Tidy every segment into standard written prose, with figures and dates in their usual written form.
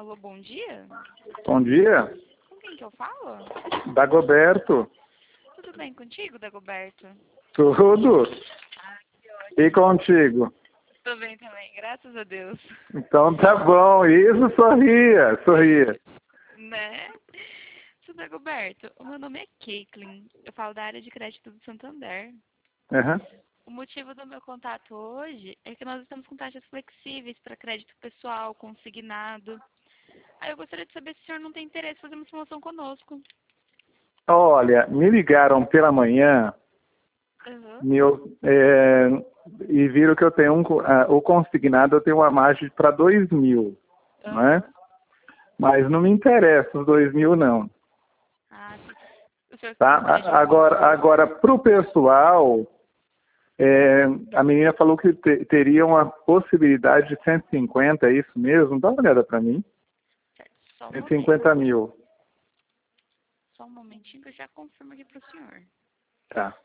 Alô, bom dia? Bom dia, Com quem que eu falo? Dagoberto. Tudo bem contigo, Dagoberto? Tudo? E contigo? Tudo bem também, graças a Deus. Então tá bom, isso, sorria. Né? Seu Dagoberto, o meu nome é Caitlin. Eu falo da área de crédito do Santander. Uhum. O motivo do meu contato hoje é que nós estamos com taxas flexíveis para crédito pessoal, consignado. Aí eu gostaria de saber se o senhor não tem interesse em fazer uma simulação conosco. Olha, me ligaram pela manhã Uhum. e viram que eu tenho o consignado, eu tenho uma margem para 2.000, né? Uhum. Mas não me interessa os 2.000 não, Ah, sim. O senhor tá? gostaria de uma... Agora pro pessoal, a menina falou que teria uma possibilidade de 150, é isso mesmo? Dá uma olhada para mim. Certo, só um momento. 150 mil. Só um momentinho que eu já confirmo aqui para o senhor. Tá.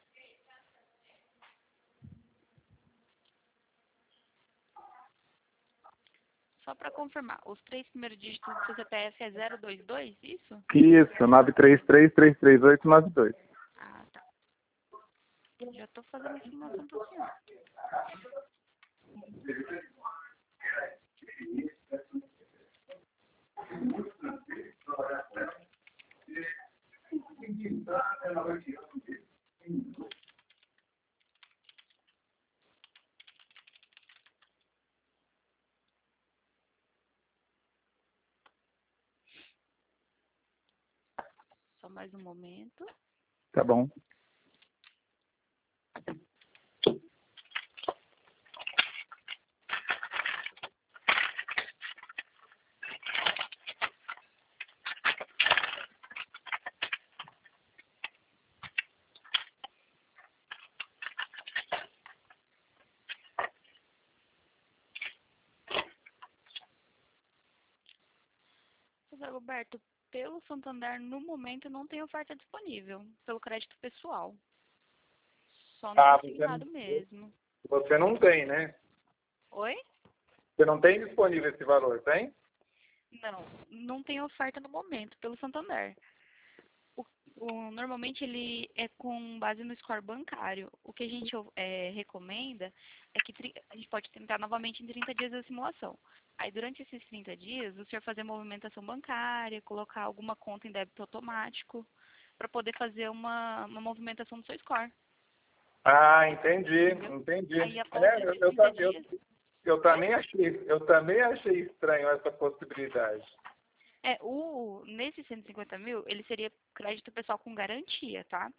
Só para confirmar, os 3 primeiros dígitos do seu CPF é 022, isso? Isso, 933-338-92. Ah, tá. Já estou fazendo a simulação para o senhor. Só mais um momento. Tá bom. José Roberto, pelo Santander, no momento, não tem oferta disponível, pelo crédito pessoal. Só no consignado mesmo. Você não tem, né? Oi? Você não tem disponível esse valor, tem? Não, não tem oferta no momento, pelo Santander. Normalmente ele é com base no score bancário. O que a gente recomenda é que a gente pode tentar novamente em 30 dias da simulação. Aí durante esses 30 dias, o senhor fazer movimentação bancária, colocar alguma conta em débito automático, para poder fazer uma movimentação do seu score. Ah, entendi, Entendeu? entendi. Aí após esses 30 dias... Eu Oi? também achei estranho essa possibilidade. Nesse 150 mil, ele seria crédito pessoal com garantia, tá?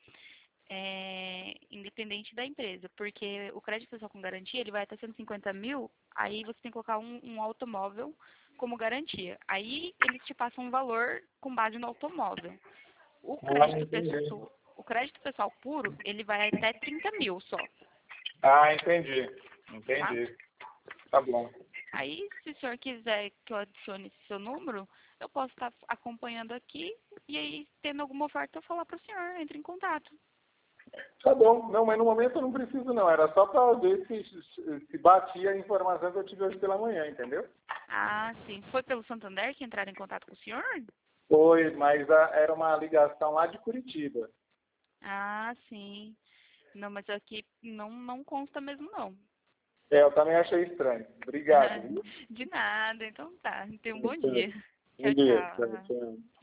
Independente da empresa, porque o crédito pessoal com garantia, ele vai até 150 mil, aí você tem que colocar um automóvel como garantia. Aí eles te passam um valor com base no automóvel. Entendi. O crédito pessoal puro, ele vai até 30 mil só, Ah, entendi. tá? Entendi. Tá bom. Aí, se o senhor quiser que eu adicione esse seu número, eu posso estar acompanhando aqui e aí, tendo alguma oferta, eu falar para o senhor, entre em contato. Tá bom. Não, mas no momento eu não preciso não. Era só para ver se batia a informação que eu tive hoje pela manhã, entendeu? Ah, sim. Foi pelo Santander que entraram em contato com o senhor? Foi, mas era uma ligação lá de Curitiba. Ah, sim. Não, mas aqui não consta mesmo, não. Eu também achei estranho. Obrigado, viu? De nada. Então tá. Tenha um bom dia. Bom Tchau, dia. Tchau, tchau. tchau.